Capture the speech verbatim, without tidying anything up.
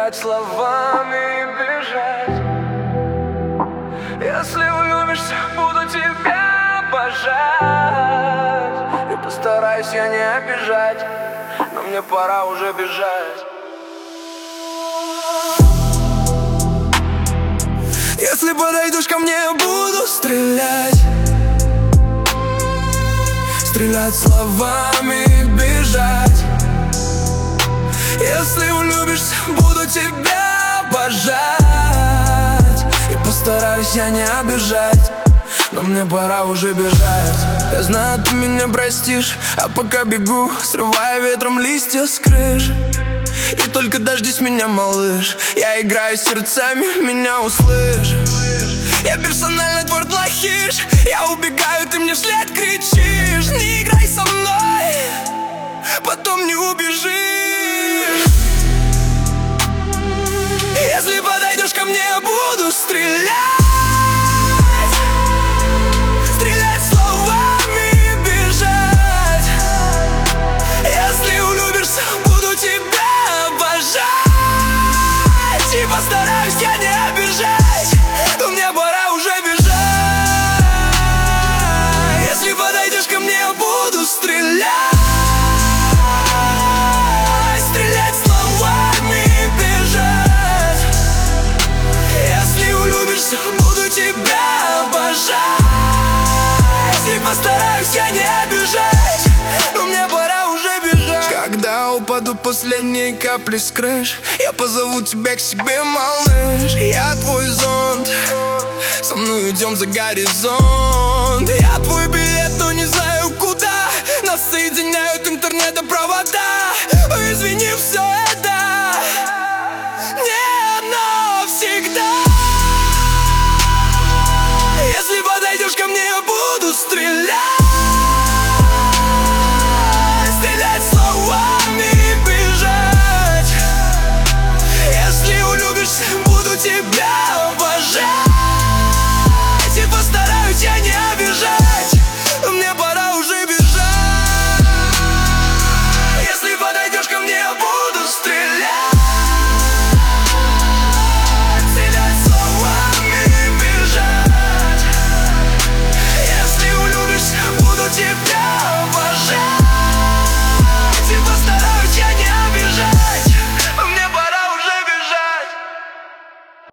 стрелять словами и бежать. Если влюбишься, буду тебя обожать. И постараюсь я не обижать, но мне пора уже бежать. Если подойдешь ко мне, буду стрелять. Стрелять словами и бежать. Если влюбишься, буду тебя обожать. И постараюсь я не обижать, но мне пора уже бежать. Я знаю, ты меня простишь, а пока бегу, срывая ветром листья с крыши. И только дождись меня, малыш, я играю сердцами, меня услышь. Я персонально твой плохиш, я убегаю, ты мне вслед кричишь. Не играй со мной, потом не убежишь. Если подойдешь ко мне, я буду стрелять. Стрелять словами и бежать. Если влюбишься, буду тебя обожать. И постараюсь я не обижать, но мне пора уже бежать. Если подойдешь ко мне, я буду стрелять. Стрелять словами и бежать. Если влюбишься, буду тебя обожать. И постараюсь я не обижать, но мне пора уже бежать. Когда упадут последние капли с крыш, я позову тебя к себе, малыш. Я твой зонт, со мной идем за горизонт. Я твой билет, но не знаю куда. Нас соединяют интернета провода.